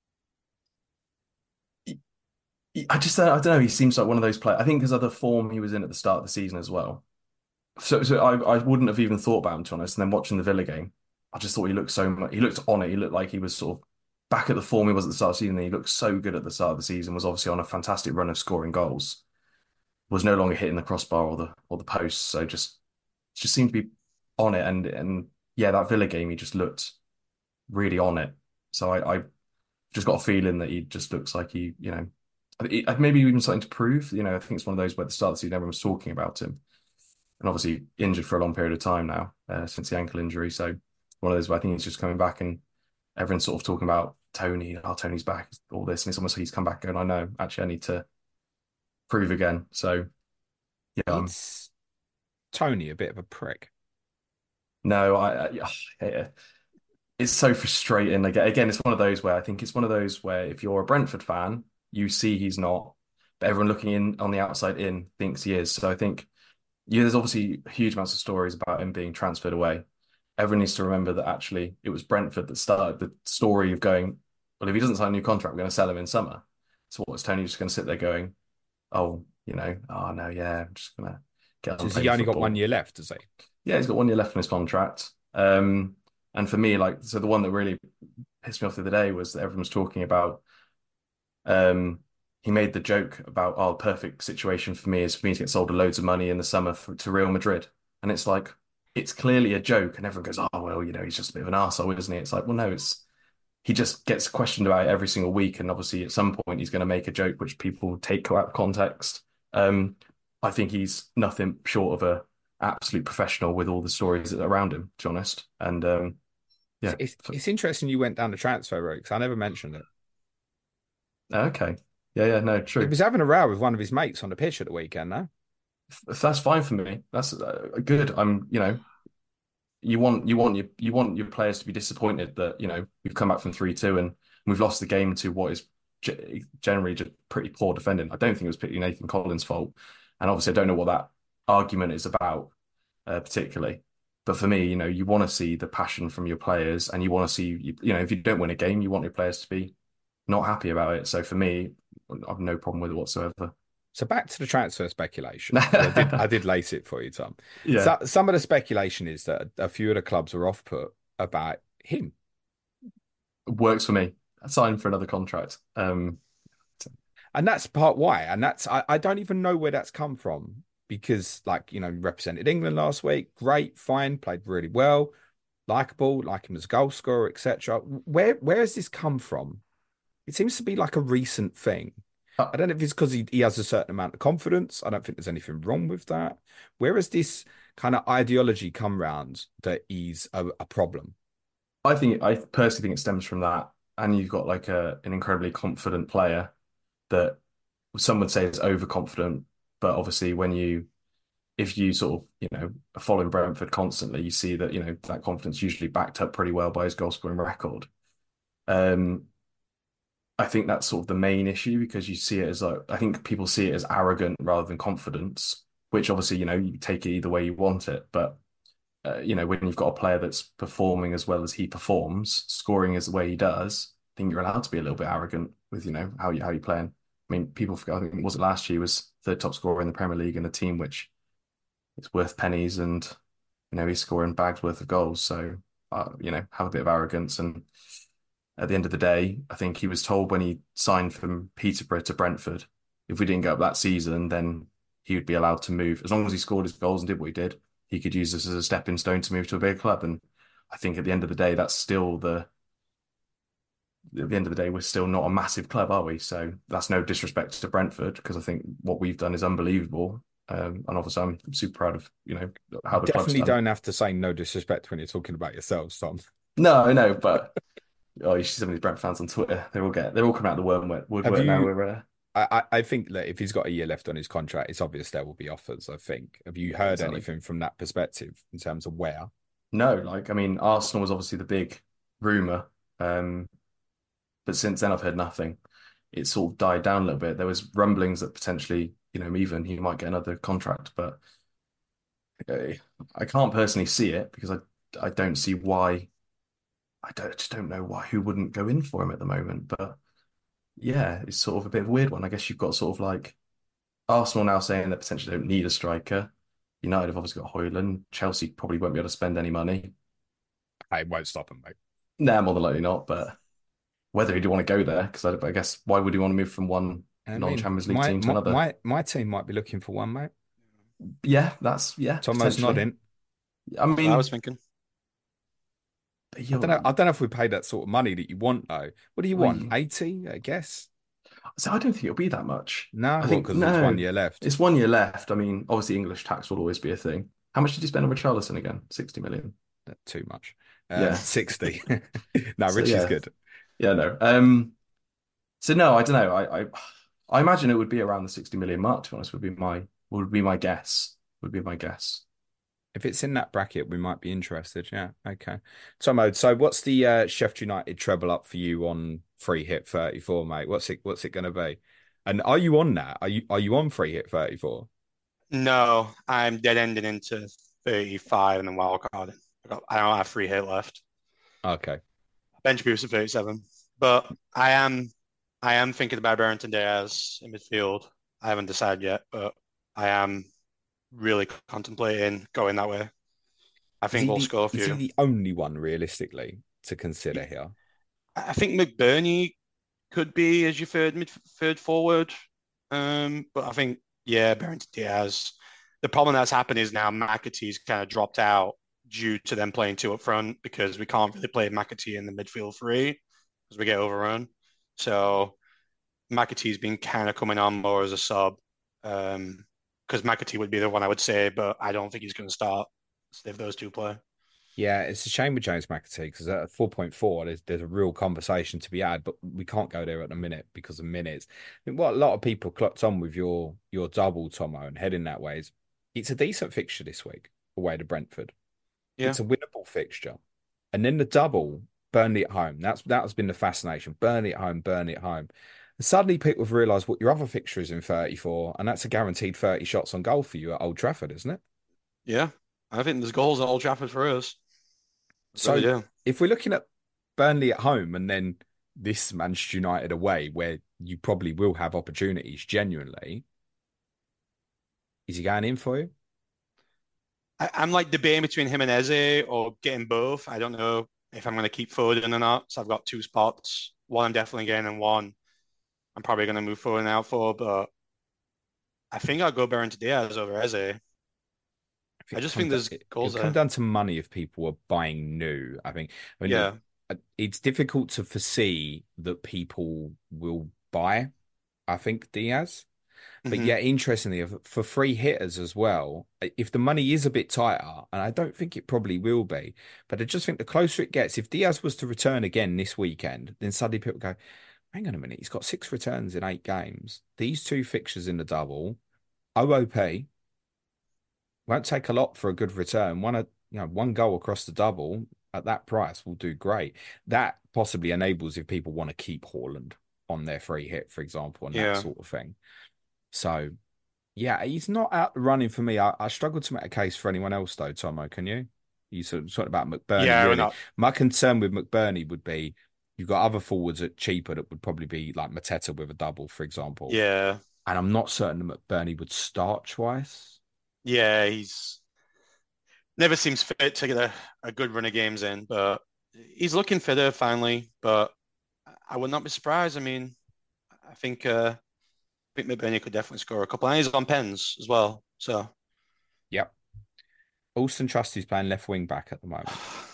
I don't know. He seems like one of those players. I think because of the form he was in at the start of the season as well. So I wouldn't have even thought about him, to be honest. And then watching the Villa game, I just thought he looked so much. He looked on it. He looked like he was sort of back at the form he was at the start of the season. And he looked so good at the start of the season. Was obviously on a fantastic run of scoring goals. Was no longer hitting the crossbar or the post. So just seemed to be on it. And yeah, that Villa game, he just looked really on it. So I just got a feeling that he just looks like maybe even something to prove. I think it's one of those where at the start of the season everyone was talking about him, and obviously injured for a long period of time now since the ankle injury. So one of those where I think he's just coming back, and everyone's sort of talking about Tony. Oh, Tony's back, all this, and it's almost like he's come back going, I know, actually, I need to prove again. So yeah, It's Tony a bit of a prick. no, it's so frustrating. Again, it's one of those where I think it's one of those where if you're a Brentford fan, you see he's not, but everyone looking in on the outside in thinks he is. So I think there's obviously huge amounts of stories about him being transferred away. Everyone needs to remember that actually it was Brentford that started the story of going, well, if he doesn't sign a new contract, we're going to sell him in summer. So what's Tony just going to sit there going, oh, oh no, yeah, I'm just going to get on and Has play he only got football. 1 year left, does he? Yeah, he's got 1 year left on his contract. And for me, so the one that really pissed me off the other day was that everyone was talking about. Um, he made the joke about, oh, perfect situation for me is for me to get sold a loads of money in the summer to Real Madrid, and it's like it's clearly a joke, and everyone goes, oh well, he's just a bit of an arsehole, isn't he? It's like, well, no, it's he just gets questioned about it every single week, and obviously at some point he's going to make a joke which people take out of context. I think he's nothing short of a absolute professional with all the stories around him, to be honest. And yeah, it's interesting you went down the transfer route because I never mentioned it. okay, yeah, no, He true. was having a row with one of his mates on the pitch at the weekend, no? If that's fine for me. That's good. You want your players to be disappointed that we've come back from 3-2 and we've lost the game to what is generally just pretty poor defending. I don't think it was particularly Nathan Collins' fault, and obviously I don't know what that argument is about particularly. But for me, you want to see the passion from your players, and you want to see if you don't win a game, you want your players to be not happy about it. So for me, I've no problem with it whatsoever. So back to the transfer speculation. I did lace it for you, Tom. Yeah, So, some of the speculation is that a few of the clubs were off put about him. works for me. Sign for another contract. And that's part why. And I don't even know where that's come from because, represented England last week. Great, fine, played really well, likable, like him as a goal scorer, etc. Where has this come from? It seems to be like a recent thing. I don't know if it's because he has a certain amount of confidence. I don't think there's anything wrong with that. Where has this kind of ideology come round that he's a problem? I personally think it stems from that. And you've got like an incredibly confident player that some would say is overconfident. But obviously if you sort of, are following Brentford constantly, you see that, that confidence usually backed up pretty well by his goal scoring record. I think that's sort of the main issue because you see it as I think people see it as arrogant rather than confidence, which obviously, you take it either way you want it. But, when you've got a player that's performing as well as he performs, scoring as the way he does, I think you're allowed to be a little bit arrogant with, how you're playing. I mean, people forget, I think, was it last year, he was third top scorer in the Premier League in a team which is worth pennies and, he's scoring bags worth of goals. So, have a bit of arrogance. And at the end of the day, I think he was told when he signed from Peterborough to Brentford, if we didn't go up that season, then he would be allowed to move. As long as he scored his goals and did what he did, he could use this as a stepping stone to move to a bigger club. And I think at the end of the day, at the end of the day, we're still not a massive club, are we? So that's no disrespect to Brentford, because I think what we've done is unbelievable. And obviously I'm super proud of, how the Definitely club's done. don't have to say no disrespect when you're talking about yourselves, Tom. No, but you see some of these Brent fans on Twitter, they're all coming out of the woodwork now. I think that if he's got a year left on his contract, it's obvious there will be offers, I think. Have you heard anything from that perspective in terms of where? No, Arsenal was obviously the big rumour. But since then I've heard nothing. It sort of died down a little bit. There was rumblings that potentially, even he might get another contract, but I can't personally see it because I don't see why. Just don't know who wouldn't go in for him at the moment. But yeah, it's sort of a bit of a weird one. I guess you've got sort of like Arsenal now saying they potentially don't need a striker. United have obviously got Højlund. Chelsea probably won't be able to spend any money. I won't stop him, mate. Nah, more than likely not. But whether he'd want to go there, because I guess why would he want to move from one non-Champions League team to another? My team might be looking for one, mate. Yeah, Tomo's nodding. I mean, I was thinking. I don't know if we pay that sort of money that you want, though. What do you want? 80, I guess. So I don't think it'll be that much. No, I think because it's 1 year left. It's 1 year left. I mean, obviously English tax will always be a thing. How much did you spend on Richarlison again? 60 million. Too much. Yeah, 60. No, Richie's good. Yeah, no. So no, I don't know. I imagine it would be around the 60 million mark. To be honest, would be my guess. Would be my guess. If it's in that bracket, we might be interested. Yeah. Okay. Tomo, so what's the Sheffield United treble up for you on Free Hit 34, mate? What's it going to be? And are you on that? Are you on Free Hit 34? No, I'm dead ending into 35 and then wildcard. I don't have Free Hit left. Okay. Bench boost at 37. But I am thinking about Barrington Diaz in midfield. I haven't decided yet, but I am really contemplating going that way. I think we'll score a few. Is he the only one realistically to consider here? I think McBurney could be as your third forward. But I think, yeah, Barrington Diaz. The problem that's happened is now McAtee's kind of dropped out due to them playing two up front because we can't really play McAtee in the midfield three because we get overrun. So McAtee's been kind of coming on more as a sub. Because McAtee would be the one I would say, but I don't think he's going to start if those two play. Yeah, it's a shame with James McAtee because at 4.4, there's a real conversation to be had, but we can't go there at the minute because of minutes. I think what a lot of people clocked on with your double, Tomo, and heading that way is it's a decent fixture this week away to Brentford. Yeah. It's a winnable fixture. And then the double, Burnley at home. That has been the fascination. Burnley at home, Burnley at home. And suddenly people have realised what your other fixture is in 34, and that's a guaranteed 30 shots on goal for you at Old Trafford, isn't it? Yeah. I think there's goals at Old Trafford for us. So Really, if we're looking at Burnley at home and then this Manchester United away, where you probably will have opportunities genuinely, is he going in for you? I'm like debating between him and Eze or getting both. I don't know if I'm going to keep Foden or not. So I've got two spots. One I'm definitely getting, and one I'm probably going to move Foden out for. But I think I'll go Barrington Diaz over Eze. I just think there's goals it'll there. come down to money if people are buying new. I mean, Yeah. it's difficult to foresee that people will buy, I think, Diaz. But Mhm. yeah, interestingly, for free hitters as well, if the money is a bit tighter, and I don't think it probably will be, but I just think the closer it gets, if Diaz was to return again this weekend, then suddenly people go, hang on a minute, he's got 6 returns in 8 games. These 2 fixtures in the double, OOP, won't take a lot for a good return. One goal across the double at that price will do great. That possibly enables if people want to keep Haaland on their free hit, for example, and Yeah. that sort of thing. So, yeah, he's not out the running for me. I struggle to make a case for anyone else, though, Tomo, can you? You sort of talking about McBurney, Yeah, we're really. not. My concern with McBurney would be you've got other forwards at cheaper that would probably be like Mateta with a double, for example. Yeah. And I'm not certain that McBurney would start twice. Yeah, he's never seems fit to get a good run of games in, but he's looking fitter finally. But I would not be surprised. I mean, I think McBurney could definitely score a couple, and he's on pens as well. So, Yep. Alston Trusty's playing left wing back at the moment.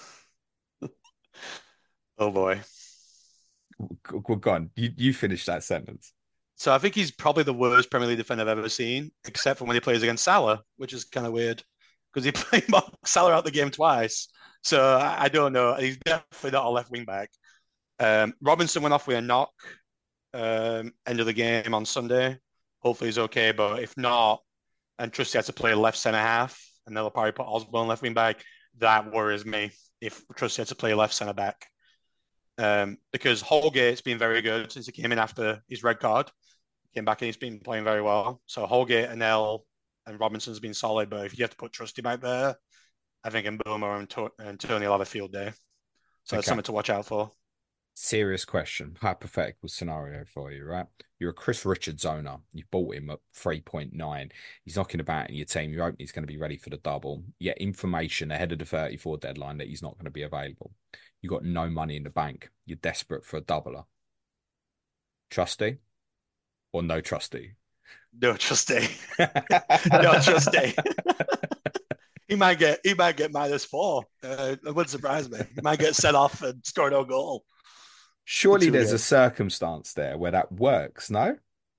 oh boy. Go on. You finish that sentence. So I think he's probably the worst Premier League defender I've ever seen, except for when he plays against Salah, which is kind of weird because he played Salah out the game twice. So I don't know. He's definitely not a left wing back. Robinson went off with a knock end of the game on Sunday. Hopefully he's okay, but if not, and Trusty had to play left centre half, and they'll probably put Osborne left wing back. That worries me if Trusty had to play left centre back. Because Holgate's been very good since he came in after his red card. Came back and he's been playing very well. So Holgate, Anel, and Robinson's been solid. But if you have to put Trusty back there, I think Mboma and Tony will have a field day. So that's something to watch out for. Serious question, hypothetical scenario for you, right? You're a Chris Richards owner. You bought him at 3.9. He's knocking about in your team. You're hoping he's going to be ready for the double. Yet information ahead of the 34 deadline that he's not going to be available. You got no money in the bank. You're desperate for a doubler. Trusty or no trusty? No Trusty. No Trusty. He might get -4. It wouldn't surprise me. He might get set off and score no goal. Surely there's a circumstance there where that works, no?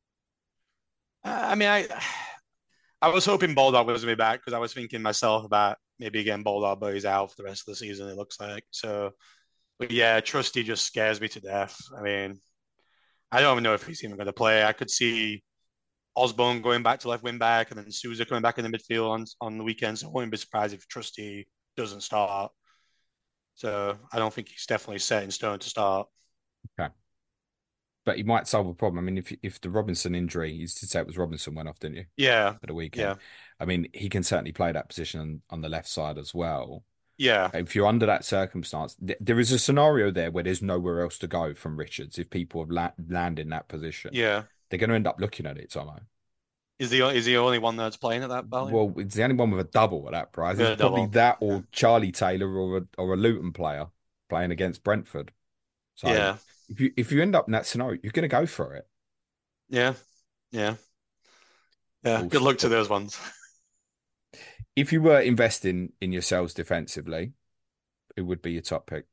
I mean, I was hoping Bulldog was going to be back because I was thinking myself about maybe getting Bulldog, but he's out for the rest of the season, it looks like. So, but yeah, Trusty just scares me to death. I mean, I don't even know if he's even going to play. I could see Osborne going back to left wing back and then Sousa coming back in the midfield on the weekend. So I wouldn't be surprised if Trusty doesn't start. So I don't think he's definitely set in stone to start. Okay. But he might solve a problem. I mean, if the Robinson injury, you did say it was Robinson went off, didn't you? Yeah. At the weekend. Yeah. I mean, he can certainly play that position on the left side as well. Yeah. If you're under that circumstance, there is a scenario there where there's nowhere else to go from Richards if people have land in that position. Yeah. They're going to end up looking at it, Tomo. Is he the only one that's playing at that value? Well, it's the only one with a double at that price. It's probably that or Charlie Taylor or a Luton player playing against Brentford. So Yeah, if you end up in that scenario, you're going to go for it. yeah, yeah, yeah. Good Also, luck to those ones. if you were investing in yourselves defensively, it would be your top pick.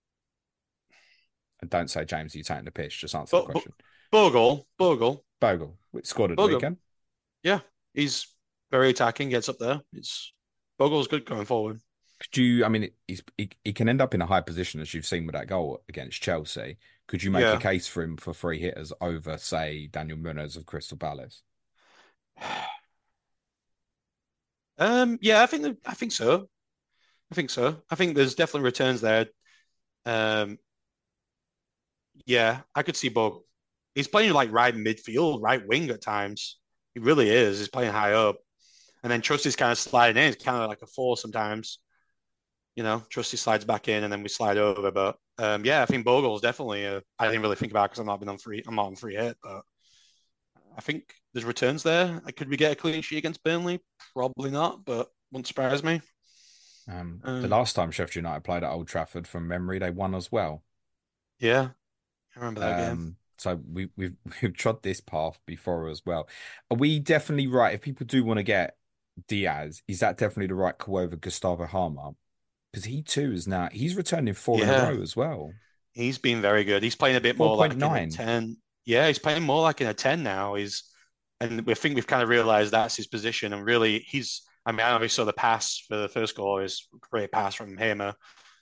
And don't say, James, are you taking the piss? Just answer the But question. Bogle, Bogle, which scored at the Bogle. weekend. Yeah, he's very attacking. Gets up there. Bogle's good going forward. Could you, I mean, he can end up in a high position, as you've seen with that goal against Chelsea. Could you make a Yeah. case for him for free hitters over, say, Daniel Munoz of Crystal Palace? Yeah, I think so. I think so. I think there's definitely returns there. Um, yeah, I could see Bogle. He's playing like right midfield, right wing at times. He really is. He's playing high up. And then Trusty's kind of sliding in. It's kind of like a four sometimes. Trusty slides back in and then we slide over. But yeah, I think Bogle's definitely. I didn't really think about it because I'm not on free hit, but I think there's returns there. Could we get a clean sheet against Burnley? Probably not, but wouldn't surprise me. The last time Sheffield United played at Old Trafford, from memory, they won as well. Yeah, I remember that game. So we've trod this path before as well. Are we definitely right? If people do want to get Diaz, is that definitely the right call over Gustavo Harmer? Because he too is now he's returning four in a row as well. He's been very good. He's playing a bit more like in a 4.9. 10. Yeah, he's playing more like in a 10 now. And we think we've kind of realized that's his position. And really, I know we saw the pass for the first goal is a great pass from Hamer.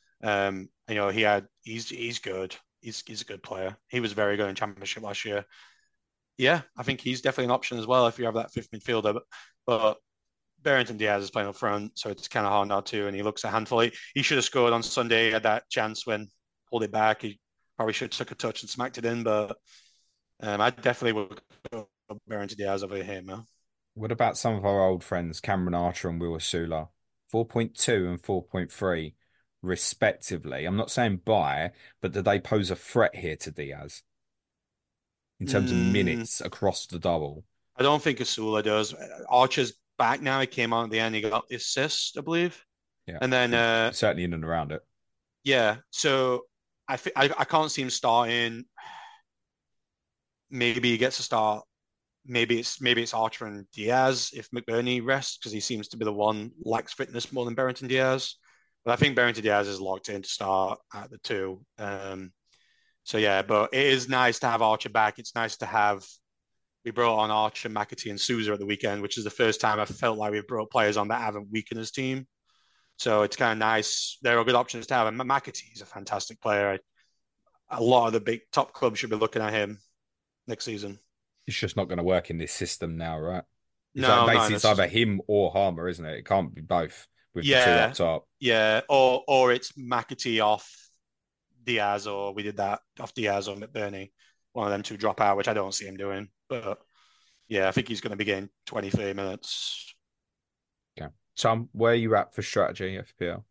He's good. He's a good player. He was very good in Championship last year. Yeah, I think he's definitely an option as well if you have that fifth midfielder. But Barrington Diaz is playing up front, so it's kind of hard not to. And he looks a handful. He should have scored on Sunday. He had that chance when pulled it back. He probably should have took a touch and smacked it in. But I definitely would go Barrington Diaz over here, man. What about some of our old friends, Cameron Archer and Will Asula? 4.2 and 4.3, respectively. I'm not saying buy, but do they pose a threat here to Diaz in terms of minutes across the double? I don't think Asula does. Archer's back now. He came on at the end. He got the assist, I believe. Yeah, and then certainly in and around it. Yeah, so I can't see him starting. Maybe he gets a start. Maybe it's Archer and Diaz if McBurney rests because he seems to be the one lacks fitness more than Barrington Diaz. But I think Barrington Diaz is locked in to start at the two. So yeah, but it is nice to have Archer back. It's nice to have. We brought on Archer, McAtee, and Souza at the weekend, which is the first time I felt like we've brought players on that haven't weakened his team. So it's kind of nice. There are good options to have. And McAtee is a fantastic player. A lot of the big top clubs should be looking at him next season. It's just not going to work in this system now, right? Basically, it's either him or Harmer, isn't it? It can't be both with the two up top. Yeah, or it's McAtee off Diaz, or we did that off Diaz or McBurney. One of them two drop out, which I don't see him doing. But yeah, I think he's going to be getting 20, 30 minutes. Okay. Tom, where are you at for strategy, FPL?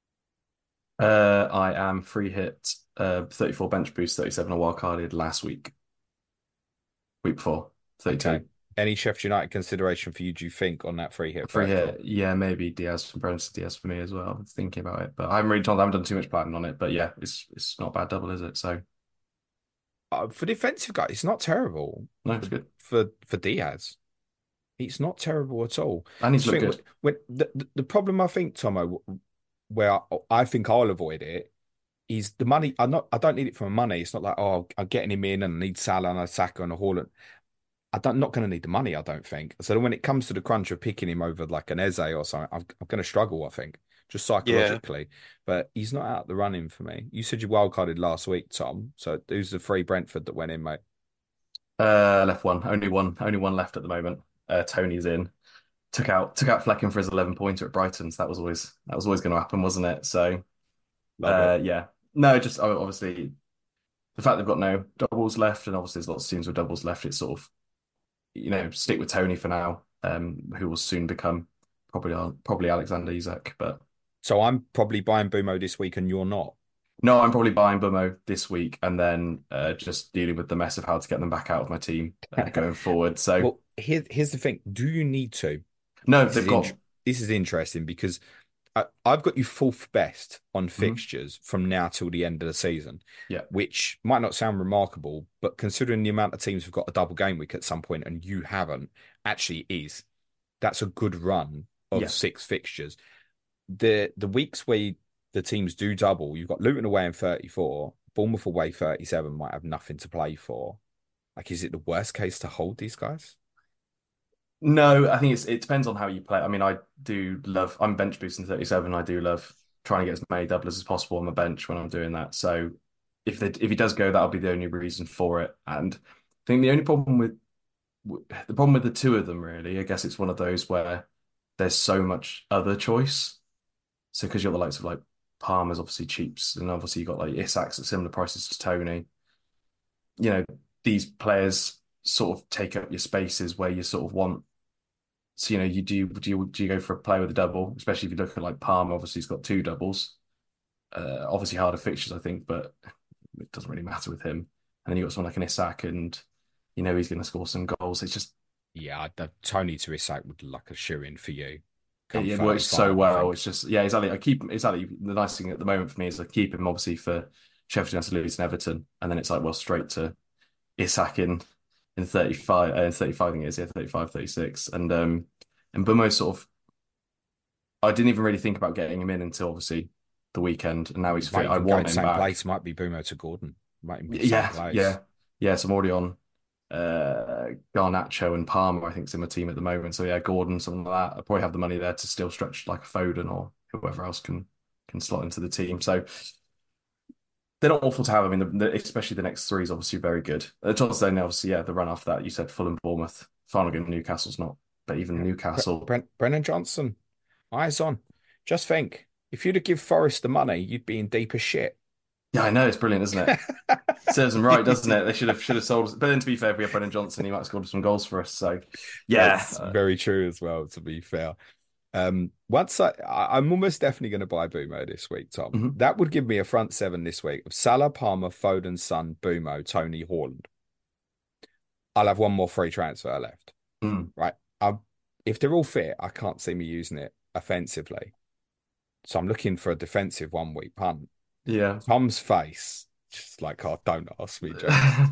I am free hit, 34 bench boost, 37 a wild carded last week. Week before, 32. Okay. Any Sheffield United consideration for you, do you think, on that free hit? Free hit, yeah, maybe Diaz from Barrington Diaz for me as well. I'm thinking about it, but I haven't done too much planning on it. But yeah, it's not a bad double, is it? So for defensive guy, it's not terrible. No, it's good for Diaz. It's not terrible at all. And he's looked good. The problem I think, Tomo, where I think I'll avoid it is the money. I don't need it for money. It's not like, oh, I'm getting him in and I need Salah and a Saka and a Haaland. I'm not going to need the money, I don't think. So when it comes to the crunch of picking him over like an Eze or something, I'm going to struggle, I think, just psychologically. Yeah. But he's not out the running for me. You said you wildcarded last week, Tom. So who's the free Brentford that went in, mate? Left one. Only one left at the moment. Tony's in. Took out Flecken for his 11-pointer at Brighton. So that was always going to happen, wasn't it? So yeah. No, just obviously the fact they've got no doubles left, and obviously there's lots of teams with doubles left, it's sort of, stick with Tony for now, who will soon become probably Alexander Isak. But so I'm probably buying Bumo this week, and you're not. No, I'm probably buying Bumo this week, and then just dealing with the mess of how to get them back out of my team going forward. So well, here's the thing: do you need to? No, they've got. This is interesting because I've got you fourth best on Mm-hmm. fixtures from now till the end of the season, Yeah. which might not sound remarkable, but considering the amount of teams who've got a double game week at some point and you haven't, actually is. That's a good run of Yeah. 6 fixtures. The weeks where the teams do double, you've got Luton away in 34, Bournemouth away 37, might have nothing to play for. Like, is it the worst case to hold these guys? No, I think it depends on how you play. I mean, I'm bench boosting 37. I do love trying to get as many doublers as possible on the bench when I'm doing that. So if he does go, that'll be the only reason for it. And I think the only problem with the two of them, really, I guess it's one of those where there's so much other choice. So because you've got the likes of like Palmer's obviously cheaps, and obviously you've got like Isak's at similar prices to Tony. You know, these players sort of take up your spaces where you sort of want. So, do you go for a player with a double, especially if you look at like Palmer, obviously he's got 2 doubles. Obviously harder fixtures, I think, but it doesn't really matter with him. And then you got someone like an Isak, and he's going to score some goals. It's just Tony to Isak would look like a shoe-in for you. it works so well. It's just exactly. The nice thing at the moment for me is I keep him obviously for Sheffield United, Leeds, and Everton, and then it's like straight to Isak in 35, I think it is, 35, 36. And Bumo sort of, I didn't even really think about getting him in until obviously the weekend, and now he's fit. I want him same back. place might be Bumo to Gordon. Might be Yeah, same place. yeah. So I'm already on Garnacho and Palmer, I think, is in my team at the moment. So yeah, Gordon, something like that. I probably have the money there to still stretch like a Foden or whoever else can slot into the team. So they're not awful to have. I mean, especially the next 3 is obviously very good. Johnstone, obviously, the run after that, you said Fulham, Bournemouth. Final game, Newcastle's not, but even Newcastle. Brennan Johnson, eyes on. Just think, if you'd have give Forest the money, you'd be in deeper shit. Yeah, I know, it's brilliant, isn't it? Serves them right, doesn't it? They should have sold us. But then, to be fair, if we had Brennan Johnson, he might have scored some goals for us. So, yeah, that's very true as well. To be fair, once I'm almost definitely going to buy Bumo this week, Tom. Mm-hmm. That would give me a front 7 this week of Salah, Palmer, Foden, Son, Bumo, Tony, Haaland. I'll have one more free transfer left. Right. If they're all fit, I can't see me using it offensively. So I'm looking for a defensive 1 week punt. Yeah. Tom's face, just like, oh, don't ask me, James.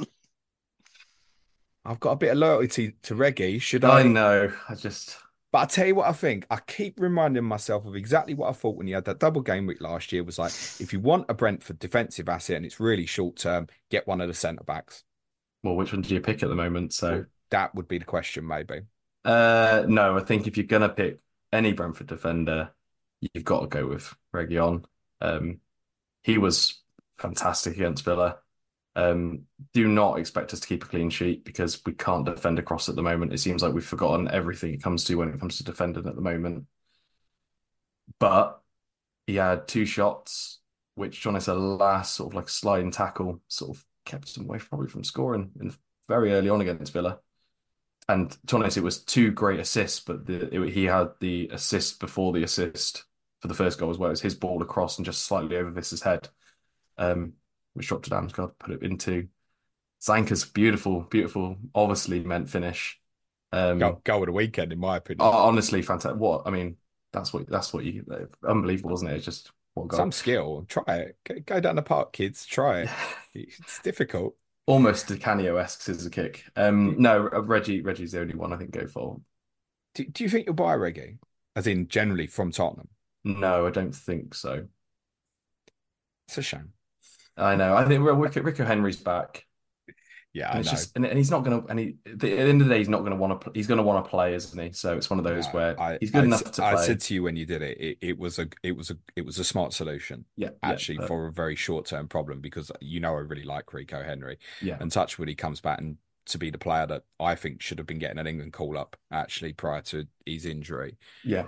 I've got a bit of loyalty to Reggie. Should I? I know. But I'll tell you what I think. I keep reminding myself of exactly what I thought when you had that double game week last year. Was like, if you want a Brentford defensive asset and it's really short term, get one of the centre backs. Well, which one do you pick at the moment? So well, that would be the question, maybe. No, I think if you're gonna pick any Brentford defender, you've got to go with Reguilon. He was fantastic against Villa. Do not expect us to keep a clean sheet because we can't defend across at the moment. It seems like we've forgotten everything it comes to when it comes to defending at the moment. But he had 2 shots, which on his last sort of like sliding tackle sort of kept him away probably from scoring very early on against Villa. And to be honest, it was 2 great assists, but he had the assist before the assist for the first goal as well. It was his ball across and just slightly over Visser's head, which dropped to Damsgaard, put it into Zanka's beautiful, obviously meant finish. Goal of the weekend, in my opinion. Honestly, fantastic. That's what you unbelievable, wasn't it? It's just what goal. Some skill. Try it. Go down the park, kids. Try it. It's difficult. Almost Di Canio-esque scissor kick. No, Reggie's the only one I think go for. Do you think you'll buy Reggie? As in generally from Tottenham? No, I don't think so. It's a shame. I know. I think Rico Henry's back. Yeah, and I know. Just, and he's not going to. And at the end of the day, he's not going to want to. He's going to want to play, isn't he? So it's one of those where he's good enough to play. I said to you when you did it, it was a smart solution. Yeah, actually, for a very short term problem because I really like Rico Henry. Yeah, and touchwood, he comes back and to be the player that I think should have been getting an England call up actually prior to his injury. Yeah.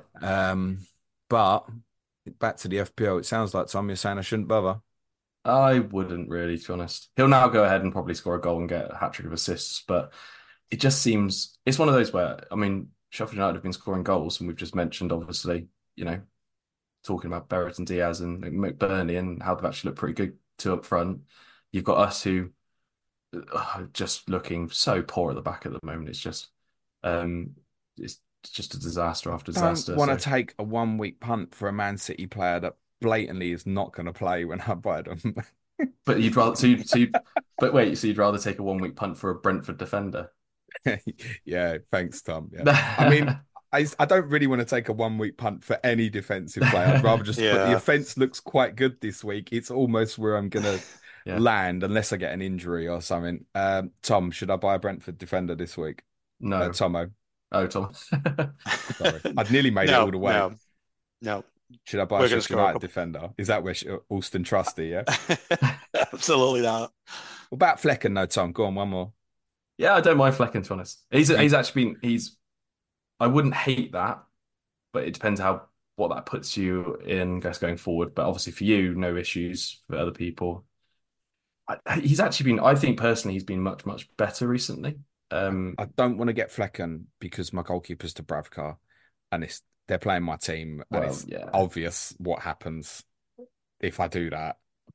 But back to the FPL, it sounds like Tom, you're saying I shouldn't bother. I wouldn't really, to be honest. He'll now go ahead and probably score a goal and get a hat-trick of assists, but it just seems it's one of those where, I mean, Sheffield United have been scoring goals, and we've just mentioned, obviously, talking about Barrett and Diaz and McBurney and how they've actually looked pretty good two up front. You've got us who are just looking so poor at the back at the moment. It's just just a disaster after I disaster. don't want to take a 1 week punt for a Man City player that blatantly is not going to play when I buy them. But you'd rather so you'd rather take a 1 week punt for a Brentford defender? Yeah, thanks, Tom. Yeah. I mean, I don't really want to take a 1 week punt for any defensive player. I'd rather just. But the offense looks quite good this week. It's almost where I'm going to land unless I get an injury or something. Tom, should I buy a Brentford defender this week? No, Tomo. Oh, Tom. Sorry, I'd nearly made it all the way. No. Should I buy a Sheffield United defender? Is that where Alston Trusty? Yeah, absolutely not. What about Flecken? No, Tom. Go on, one more. Yeah, I don't mind Flecken, to be honest. He's actually been. I wouldn't hate that, but it depends what that puts you in going forward. But obviously, for you, no issues. For other people, he's actually been. I think personally, he's been much better recently. I don't want to get Flecken because my goalkeeper's Dubravka, and they're playing my team, and it's obvious what happens if I do that.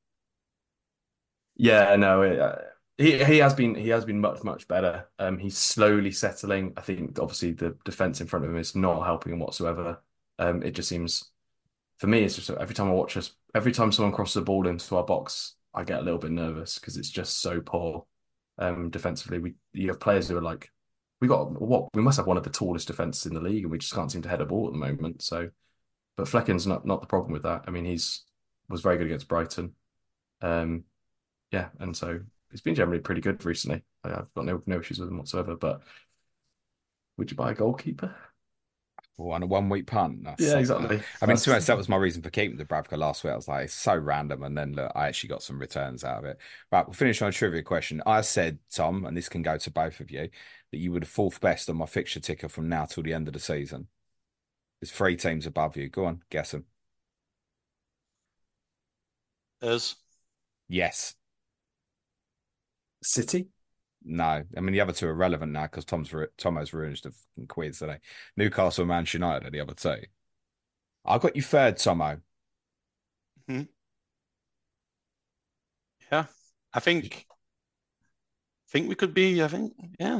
Yeah, no, he has been much better. He's slowly settling. I think obviously the defense in front of him is not helping him whatsoever. It just seems, for me, it's just every time someone crosses the ball into our box, I get a little bit nervous because it's just so poor. Defensively, you have players who are like, we must have one of the tallest defenses in the league, and we just can't seem to head a ball at the moment. So, but Flecken's not the problem with that. I mean, was very good against Brighton. And so it's been generally pretty good recently. I've got no issues with him whatsoever. But would you buy a goalkeeper? On a 1 week punt? Yeah, exactly. I mean, to be honest, that was my reason for keeping Dubravka last week. I was like, it's so random. And then look, I actually got some returns out of it. Right, we'll finish on a trivia question. I said, Tom, and this can go to both of you, that you were the fourth best on my fixture ticker from now till the end of the season. There's 3 teams above you. Go on, guess them. Yes. City? No. I mean, the other two are relevant now because Tomo's ruined the quiz today. Newcastle and Manchester United are the other two. I got you third, Tomo. Yeah. I think we could be, I think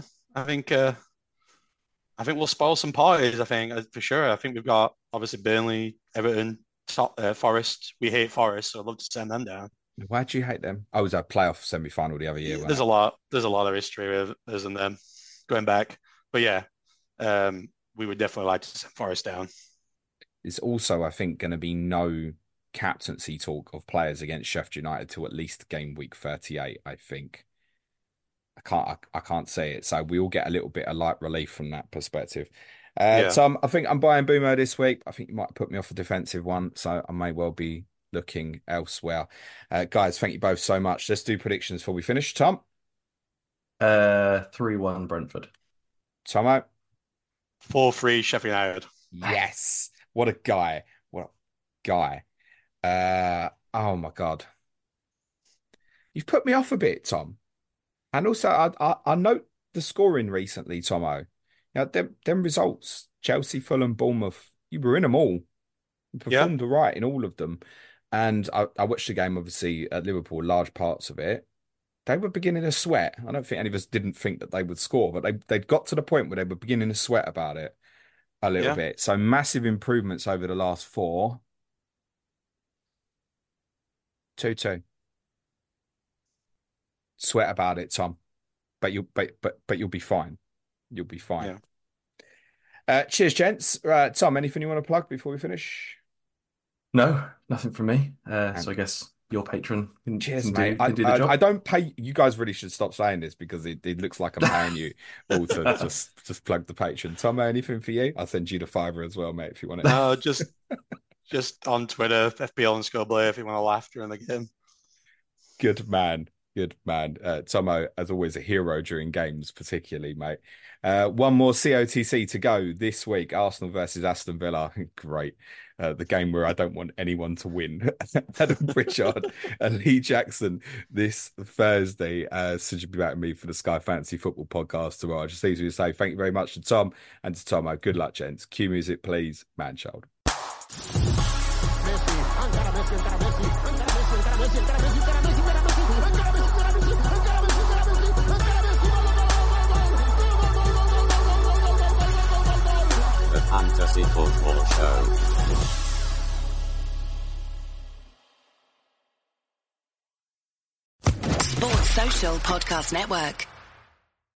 we'll spoil some parties, I think, for sure. I think we've got, obviously, Burnley, Everton, Forest. We hate Forest, so I'd love to send them down. Why do you hate them? I was a playoff semi-final the other year. There's a lot of history with us and them going back. But yeah, we would definitely like to send Forest down. There's also, I think, going to be no captaincy talk of players against Sheffield United till at least game week 38, I think. I can't say it. So we all get a little bit of light relief from that perspective. Tom, I think I'm buying Boomo this week. I think you might put me off a defensive one, so I may well be looking elsewhere. Guys, thank you both so much. Let's do predictions before we finish. Tom? 3-1 Brentford. Tomo? 4-3 Sheffield United. Yes. What a guy. Oh my God. You've put me off a bit, Tom. And also, I note the scoring recently, Tomo. Them results, Chelsea, Fulham, Bournemouth, you were in them all. You performed all right in all of them. And I watched the game, obviously, at Liverpool, large parts of it. They were beginning to sweat. I don't think any of us didn't think that they would score, but they'd got to the point where they were beginning to sweat about it a little bit. So massive improvements over the last 4. 2-2. Sweat about it, Tom. But you'll be fine. You'll be fine. Yeah. Cheers, gents. Tom, anything you want to plug before we finish? No, nothing from me. So I guess your patron can, cheers, mate. I don't pay. You guys really should stop saying this because it looks like I'm paying you all to just plug the patron. Tom, anything for you? I'll send you the fiver as well, mate, if you want it. No, just on Twitter, FPL_Blair, if you want to laugh during the game. Good man. Tomo, as always, a hero during games, particularly, mate. One more COTC to go this week. Arsenal versus Aston Villa. Great. The game where I don't want anyone to win. Adam Pritchard and Lee Jackson this Thursday. So you'll be back with me for the Sky Fantasy Football podcast tomorrow. I just need to say thank you very much to Tom and to Tomo. Good luck, gents. Cue music, please. Manchild. Fantasy Football Show. Sports Social Podcast Network.